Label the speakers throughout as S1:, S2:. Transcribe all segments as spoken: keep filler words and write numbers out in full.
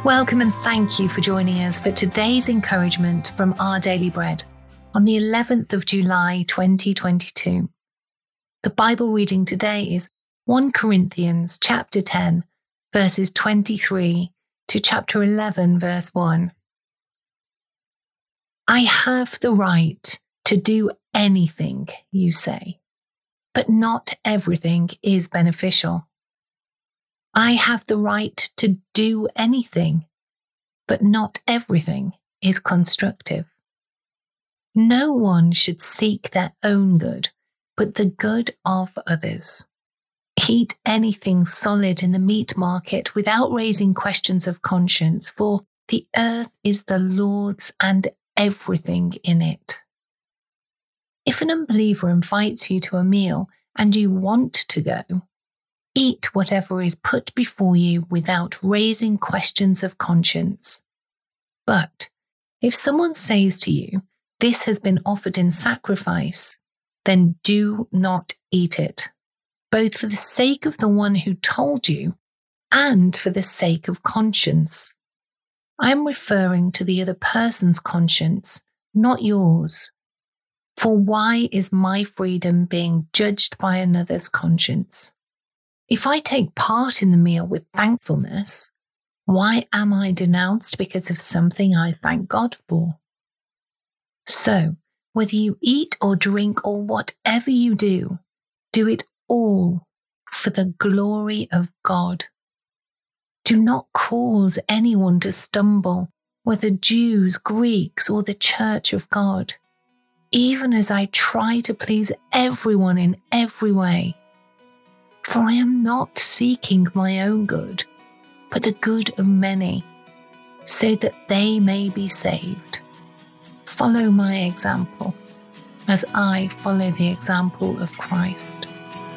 S1: Welcome and thank you for joining us for today's encouragement from Our Daily Bread on the eleventh of July twenty twenty-two. The Bible reading today is First Corinthians chapter ten, verses twenty-three to chapter eleven, verse one. I have the right to do anything, you say, but not everything is beneficial. I have the right to do anything, but not everything is constructive. No one should seek their own good, but the good of others. Eat anything solid in the meat market without raising questions of conscience, for the earth is the Lord's and everything in it. If an unbeliever invites you to a meal and you want to go, eat whatever is put before you without raising questions of conscience. But if someone says to you, "This has been offered in sacrifice," then do not eat it, both for the sake of the one who told you and for the sake of conscience. I am referring to the other person's conscience, not yours. For why is my freedom being judged by another's conscience? If I take part in the meal with thankfulness, why am I denounced because of something I thank God for? So, whether you eat or drink or whatever you do, do it all for the glory of God. Do not cause anyone to stumble, whether Jews, Greeks, or the Church of God, even as I try to please everyone in every way. For I am not seeking my own good, but the good of many, so that they may be saved. Follow my example, as I follow the example of Christ.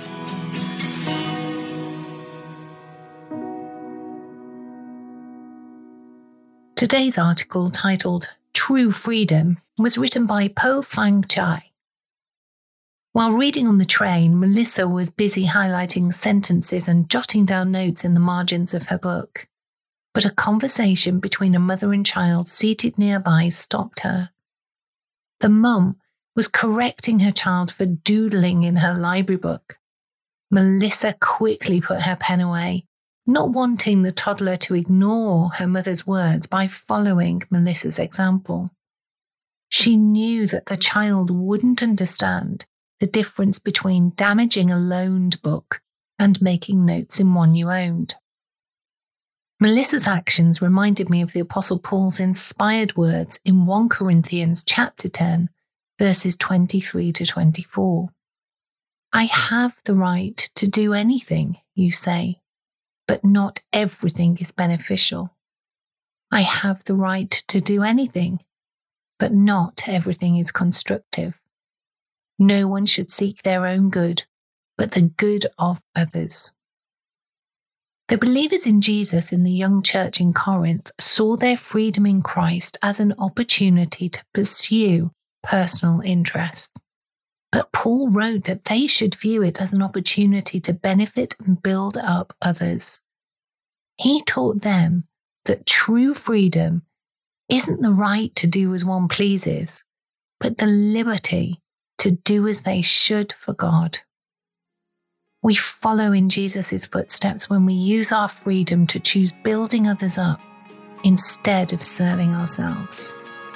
S1: Today's article, titled True Freedom, was written by Po Fang Chai. While reading on the train, Melissa was busy highlighting sentences and jotting down notes in the margins of her book. But a conversation between a mother and child seated nearby stopped her. The mum was correcting her child for doodling in her library book. Melissa quickly put her pen away, not wanting the toddler to ignore her mother's words by following Melissa's example. She knew that the child wouldn't understand the difference between damaging a loaned book and making notes in one you owned. Melissa's actions reminded me of the Apostle Paul's inspired words in First Corinthians chapter ten, verses twenty-three to twenty-four. I have the right to do anything, you say, but not everything is beneficial. I have the right to do anything, but not everything is constructive. No one should seek their own good, but the good of others. The believers in Jesus in the young church in Corinth saw their freedom in Christ as an opportunity to pursue personal interests. But Paul wrote that they should view it as an opportunity to benefit and build up others. He taught them that true freedom isn't the right to do as one pleases, but the liberty to do as they should for God. We follow in Jesus' footsteps when we use our freedom to choose building others up instead of serving ourselves.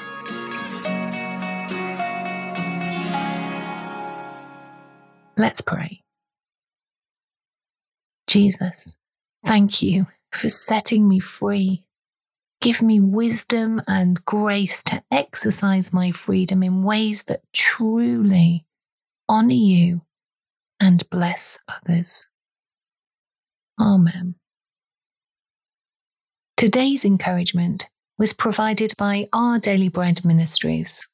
S1: Let's pray. Jesus, thank you for setting me free. Give me wisdom and grace to exercise my freedom in ways that truly honor you and bless others. Amen. Today's encouragement was provided by Our Daily Bread Ministries.